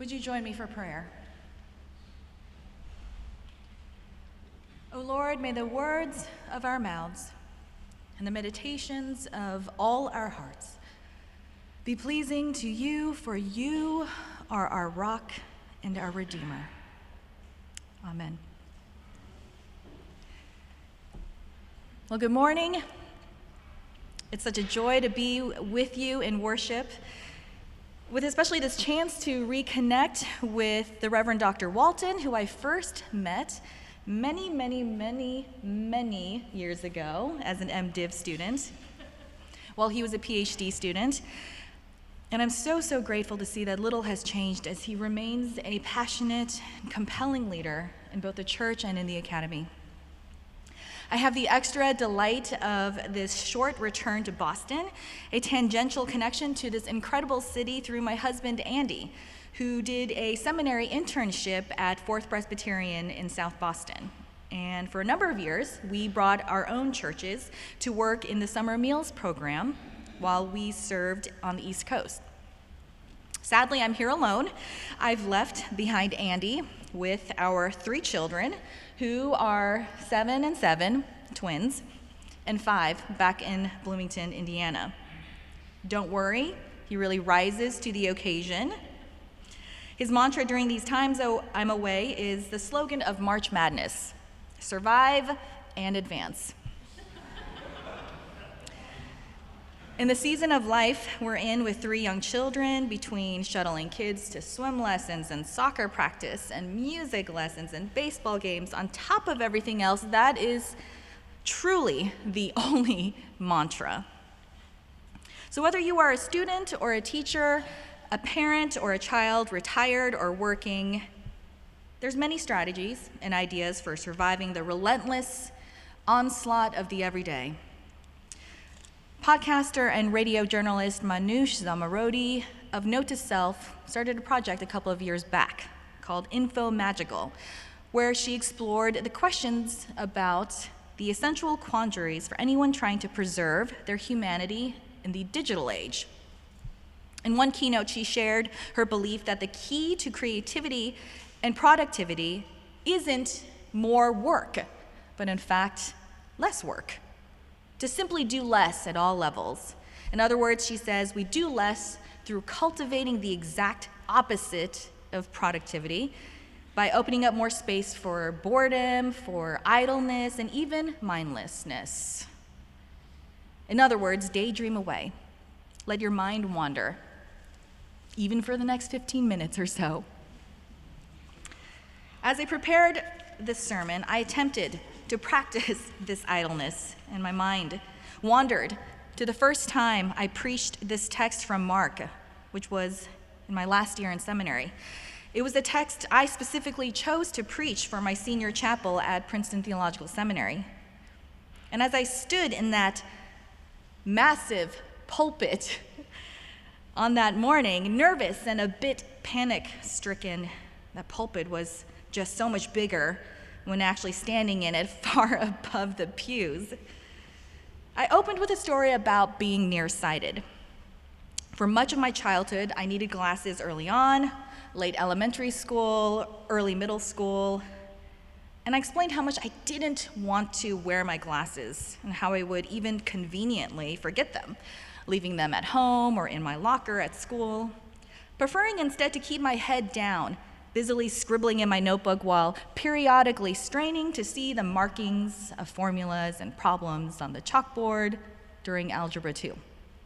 Would you join me for prayer? O Lord, may the words of our mouths and the meditations of all our hearts be pleasing to you, for you are our rock and our Redeemer. Amen. Well, good morning. It's such a joy to be with you in worship, with especially this chance to reconnect with the Reverend Dr. Walton, who I first met many years ago as an MDiv student, while he was a PhD student. And I'm so grateful to see that little has changed as he remains a passionate and compelling leader in both the church and in the academy. I have the extra delight of this short return to Boston, a tangential connection to this incredible city through my husband, Andy, who did a seminary internship at Fourth Presbyterian in South Boston. And for a number of years, we brought our own churches to work in the summer meals program while we served on the East Coast. Sadly, I'm here alone. I've left behind Andy with our 3 children, who are 7 and 7, twins, and 5 back in Bloomington, Indiana. Don't worry, he really rises to the occasion. His mantra during these times I'm away is the slogan of March Madness: survive and advance. In the season of life we're in with 3 young children, between shuttling kids to swim lessons and soccer practice and music lessons and baseball games, on top of everything else, that is truly the only mantra. So whether you are a student or a teacher, a parent or a child, retired or working, there's many strategies and ideas for surviving the relentless onslaught of the everyday. Podcaster and radio journalist Manoush Zomorodi of Note to Self started a project a couple of years back called Info Magical, where she explored the questions about the essential quandaries for anyone trying to preserve their humanity in the digital age. In one keynote, she shared her belief that the key to creativity and productivity isn't more work, but in fact, less work. To simply do less at all levels. In other words, she says, we do less through cultivating the exact opposite of productivity by opening up more space for boredom, for idleness, and even mindlessness. In other words, daydream away. Let your mind wander, even for the next 15 minutes or so. As I prepared this sermon, I attempted to practice this idleness, and my mind wandered to the first time I preached this text from Mark, which was in my last year in seminary. It was a text I specifically chose to preach for my senior chapel at Princeton Theological Seminary. And as I stood in that massive pulpit on that morning, nervous and a bit panic-stricken, that pulpit was just so much bigger when actually standing in it, far above the pews. I opened with a story about being nearsighted. For much of my childhood, I needed glasses early on, late elementary school, early middle school, and I explained how much I didn't want to wear my glasses and how I would even conveniently forget them, leaving them at home or in my locker at school, preferring instead to keep my head down, busily scribbling in my notebook while periodically straining to see the markings of formulas and problems on the chalkboard during Algebra 2.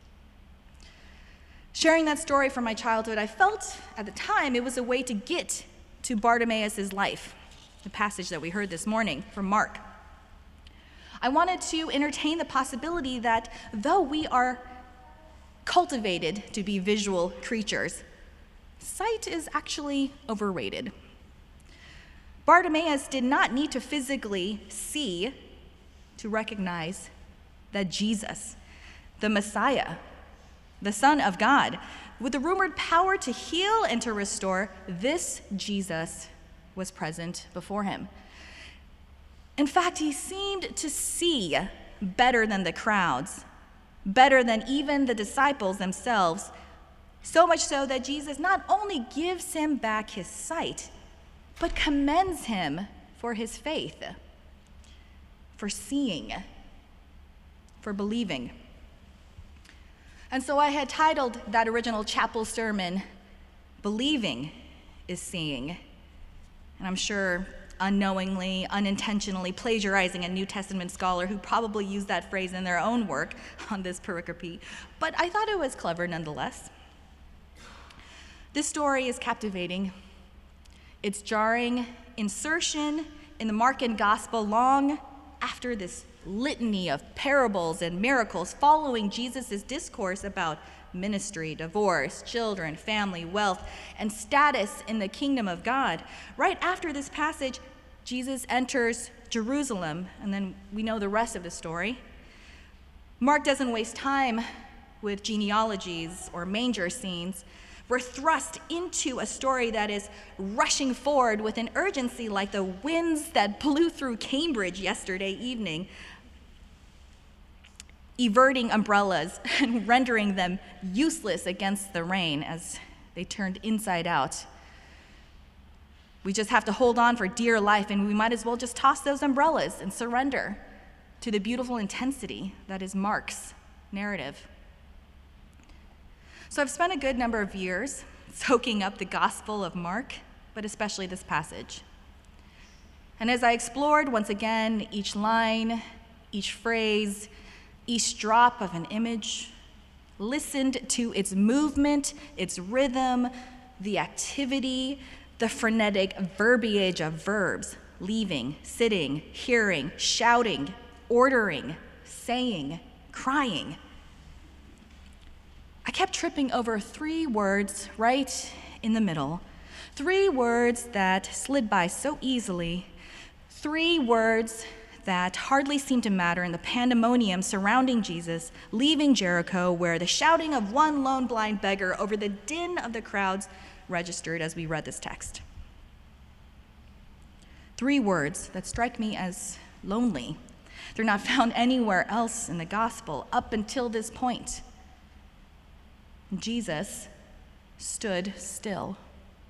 Sharing that story from my childhood, I felt at the time it was a way to get to Bartimaeus' life, the passage that we heard this morning from Mark. I wanted to entertain the possibility that though we are cultivated to be visual creatures, sight is actually overrated. Bartimaeus did not need to physically see to recognize that Jesus, the Messiah, the Son of God, with the rumored power to heal and to restore, this Jesus was present before him. In fact, he seemed to see better than the crowds, better than even the disciples themselves, So much so that Jesus not only gives him back his sight, but commends him for his faith, for seeing, for believing. And so I had titled that original chapel sermon, "Believing is Seeing." And I'm sure unknowingly, unintentionally plagiarizing a New Testament scholar who probably used that phrase in their own work on this pericope, but I thought it was clever nonetheless. This story is captivating. Its jarring insertion in the Markan gospel long after this litany of parables and miracles following Jesus' discourse about ministry, divorce, children, family, wealth, and status in the kingdom of God. Right after this passage, Jesus enters Jerusalem, and then we know the rest of the story. Mark doesn't waste time with genealogies or manger scenes. We're thrust into a story that is rushing forward with an urgency like the winds that blew through Cambridge yesterday evening, everting umbrellas and rendering them useless against the rain as they turned inside out. We just have to hold on for dear life, and we might as well just toss those umbrellas and surrender to the beautiful intensity that is Mark's narrative. So I've spent a good number of years soaking up the Gospel of Mark, but especially this passage. And as I explored once again each line, each phrase, each drop of an image, listened to its movement, its rhythm, the activity, the frenetic verbiage of verbs, leaving, sitting, hearing, shouting, ordering, saying, crying, I kept tripping over 3 words right in the middle, 3 words that slid by so easily, 3 words that hardly seemed to matter in the pandemonium surrounding Jesus, leaving Jericho, where the shouting of one lone blind beggar over the din of the crowds registered as we read this text. 3 words that strike me as lonely. They're not found anywhere else in the gospel up until this point. Jesus stood still.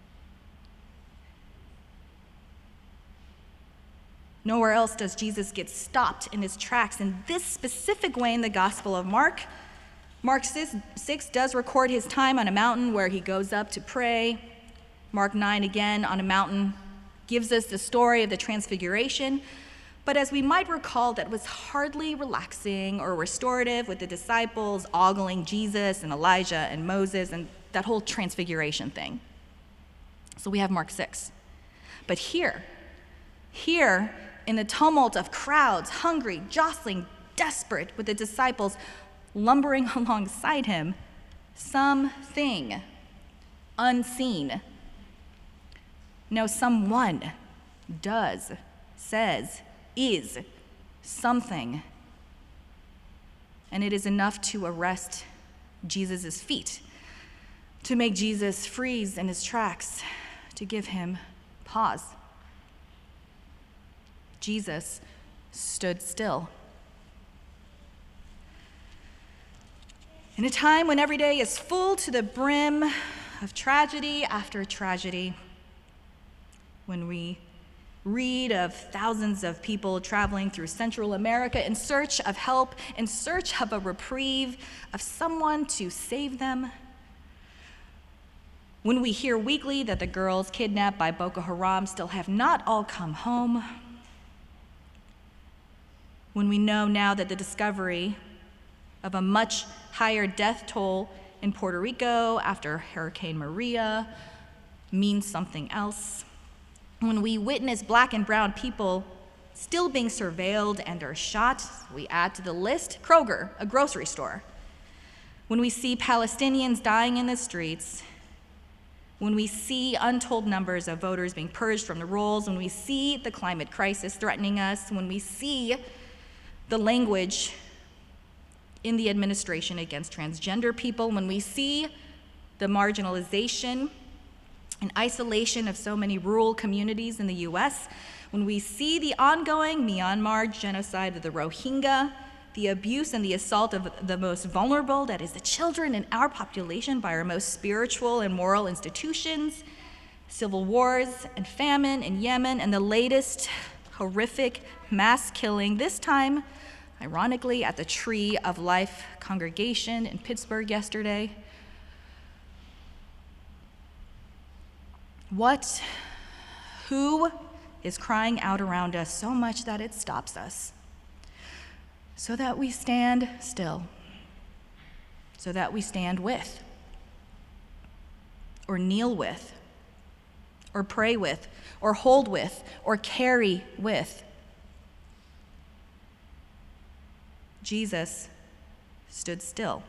Nowhere else does Jesus get stopped in his tracks in this specific way in the Gospel of Mark. Mark 6 does record his time on a mountain where he goes up to pray. Mark 9 again on a mountain gives us the story of the transfiguration. But as we might recall, that was hardly relaxing or restorative, with the disciples ogling Jesus and Elijah and Moses and that whole transfiguration thing. So we have Mark 6. But here, in the tumult of crowds, hungry, jostling, desperate, with the disciples lumbering alongside him, something unseen, no, someone does, says, is something. And it is enough to arrest Jesus' feet, to make Jesus freeze in his tracks, to give him pause. Jesus stood still. In a time when every day is full to the brim of tragedy after tragedy, when we read of thousands of people traveling through Central America in search of help, in search of a reprieve, of someone to save them, when we hear weekly that the girls kidnapped by Boko Haram still have not all come home, when we know now that the discovery of a much higher death toll in Puerto Rico after Hurricane Maria means something else, when we witness Black and brown people still being surveilled and are shot, we add to the list Kroger, a grocery store. When we see Palestinians dying in the streets, when we see untold numbers of voters being purged from the rolls, when we see the climate crisis threatening us, when we see the language in the administration against transgender people, when we see the marginalization and isolation of so many rural communities in the US, when we see the ongoing Myanmar genocide of the Rohingya, the abuse and the assault of the most vulnerable, that is the children in our population, by our most spiritual and moral institutions, civil wars and famine in Yemen, and the latest horrific mass killing, this time, ironically, at the Tree of Life congregation in Pittsburgh yesterday. Who is crying out around us so much that it stops us? So that we stand still, so that we stand with, or kneel with, or pray with, or hold with, or carry with. Jesus stood still.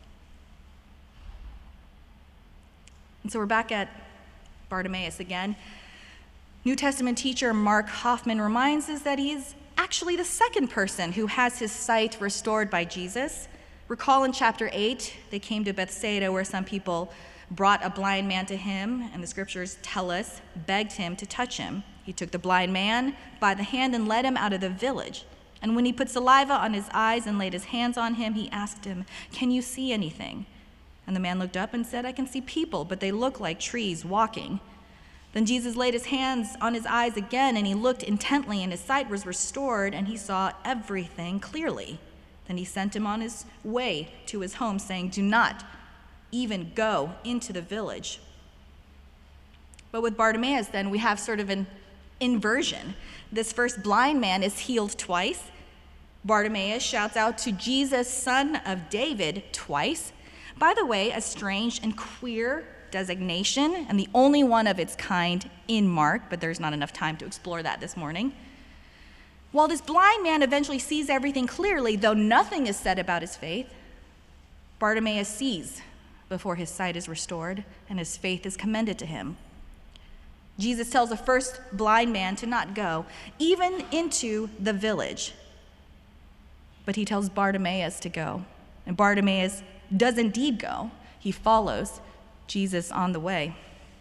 And so we're back at Bartimaeus again. New Testament teacher Mark Hoffman reminds us that he is actually the second person who has his sight restored by Jesus. Recall in chapter 8, they came to Bethsaida where some people brought a blind man to him, and the scriptures tell us, begged him to touch him. He took the blind man by the hand and led him out of the village. And when he put saliva on his eyes and laid his hands on him, he asked him, "Can you see anything?" And the man looked up and said, "I can see people, but they look like trees walking." Then Jesus laid his hands on his eyes again, and he looked intently, and his sight was restored, and he saw everything clearly. Then he sent him on his way to his home, saying, "Do not even go into the village." But with Bartimaeus, then, we have sort of an inversion. This first blind man is healed twice. Bartimaeus shouts out to Jesus, "Son of David," twice. By the way, a strange and queer designation, and the only one of its kind in Mark, but there's not enough time to explore that this morning. While this blind man eventually sees everything clearly, though nothing is said about his faith, Bartimaeus sees before his sight is restored and his faith is commended to him. Jesus tells the first blind man to not go, even into the village. But he tells Bartimaeus to go. And Bartimaeus does indeed go. He follows Jesus on the way.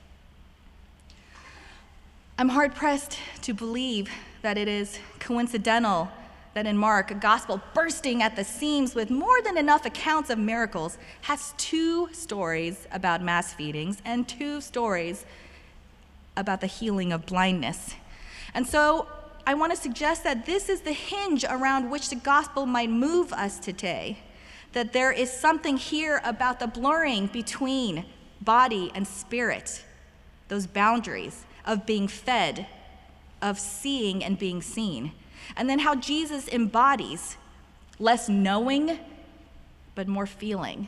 I'm hard-pressed to believe that it is coincidental that in Mark, a gospel bursting at the seams with more than enough accounts of miracles, has 2 stories about mass feedings and 2 stories about the healing of blindness. And so I want to suggest that this is the hinge around which the gospel might move us today, that there is something here about the blurring between body and spirit, those boundaries of being fed, of seeing and being seen, and then how Jesus embodies less knowing, but more feeling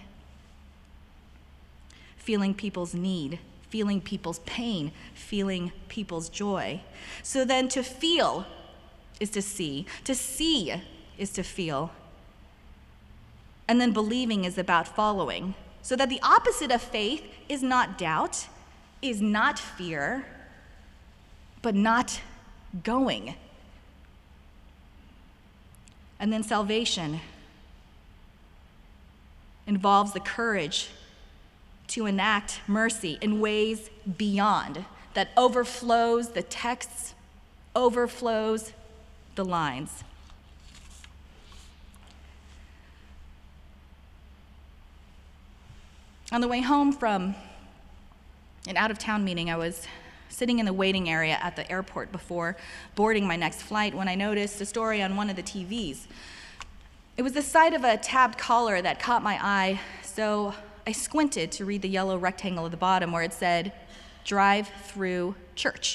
people's need, feeling people's pain, feeling people's joy. So then to feel is to see is to feel, and then believing is about following. So that the opposite of faith is not doubt, is not fear, but not going. And then salvation involves the courage to enact mercy in ways beyond, that overflows the texts, overflows the lines. On the way home from an out-of-town meeting, I was sitting in the waiting area at the airport before boarding my next flight when I noticed a story on one of the TVs. It was the sight of a tabbed collar that caught my eye, so I squinted to read the yellow rectangle at the bottom where it said, "Drive-through church."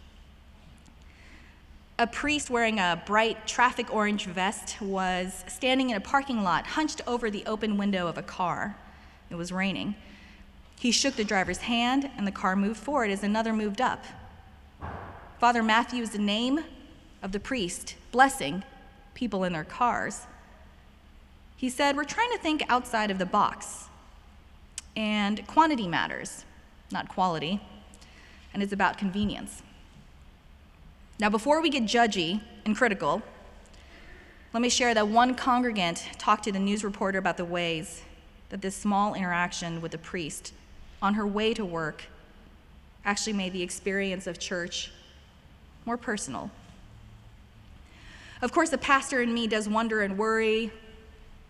A priest wearing a bright traffic orange vest was standing in a parking lot, hunched over the open window of a car. It was raining. He shook the driver's hand, and the car moved forward as another moved up. Father Matthew is the name of the priest, blessing people in their cars. He said, "We're trying to think outside of the box, and quantity matters, not quality, and it's about convenience." Now, before we get judgy and critical, let me share that one congregant talked to the news reporter about the ways that this small interaction with the priest on her way to work actually made the experience of church more personal. Of course, the pastor in me does wonder and worry,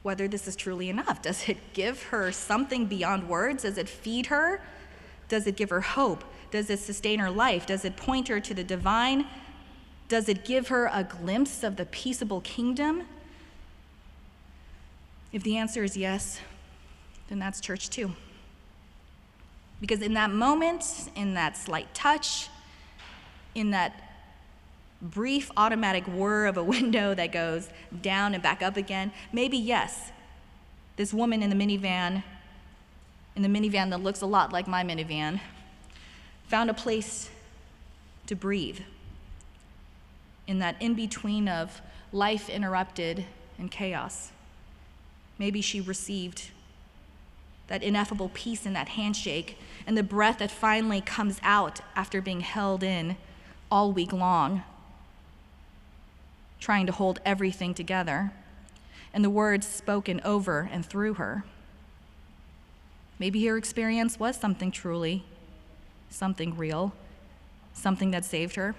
whether this is truly enough. Does it give her something beyond words? Does it feed her? Does it give her hope? Does it sustain her life? Does it point her to the divine? Does it give her a glimpse of the peaceable kingdom? If the answer is yes, then that's church too. Because in that moment, in that slight touch, in that brief automatic whir of a window that goes down and back up again, maybe yes, this woman in the minivan that looks a lot like my minivan, found a place to breathe in that in-between of life interrupted and chaos. Maybe she received that ineffable peace in that handshake and the breath that finally comes out after being held in all week long, trying to hold everything together, and the words spoken over and through her. Maybe her experience was something truly, something real, something that saved her.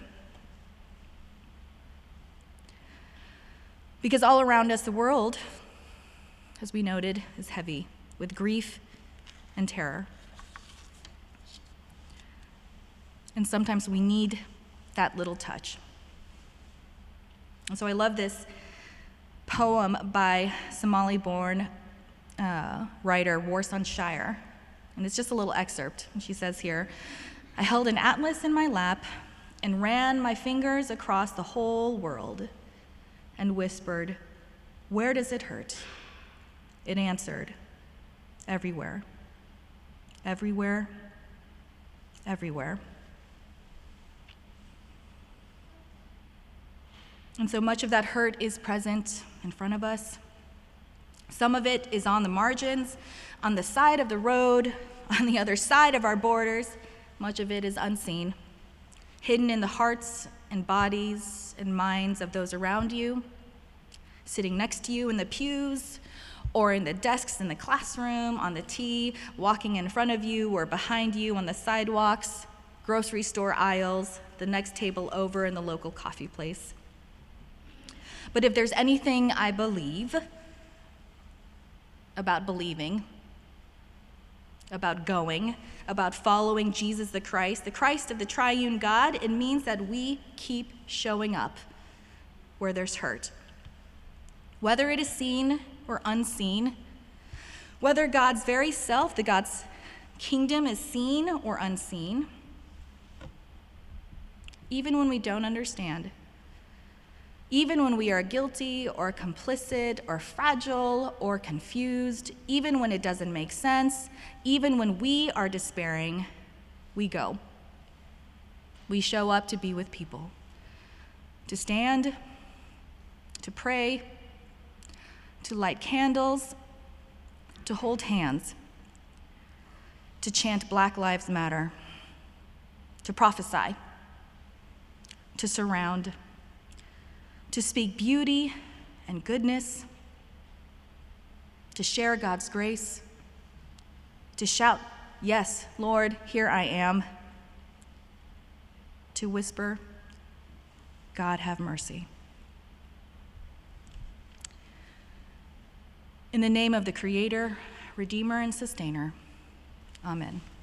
Because all around us, the world, as we noted, is heavy with grief and terror. And sometimes we need that little touch. And so I love this poem by Somali-born writer Warsan Shire. And it's just a little excerpt. And she says here, "I held an atlas in my lap and ran my fingers across the whole world and whispered, 'Where does it hurt?' It answered, 'Everywhere, everywhere, everywhere.'" And so much of that hurt is present in front of us. Some of it is on the margins, on the side of the road, on the other side of our borders. Much of it is unseen, hidden in the hearts and bodies and minds of those around you, sitting next to you in the pews, or in the desks in the classroom, on the T, walking in front of you or behind you on the sidewalks, grocery store aisles, the next table over in the local coffee place. But if there's anything I believe about believing, about going, about following Jesus the Christ of the triune God, it means that we keep showing up where there's hurt. Whether it is seen or unseen, whether God's very self, God's kingdom, is seen or unseen, even when we don't understand, even when we are guilty or complicit or fragile or confused, even when it doesn't make sense, even when we are despairing, we go. We show up to be with people, to stand, to pray, to light candles, to hold hands, to chant Black Lives Matter, to prophesy, to surround, to speak beauty and goodness, to share God's grace, to shout, "Yes, Lord, here I am," to whisper, "God, have mercy." In the name of the Creator, Redeemer, and Sustainer, amen.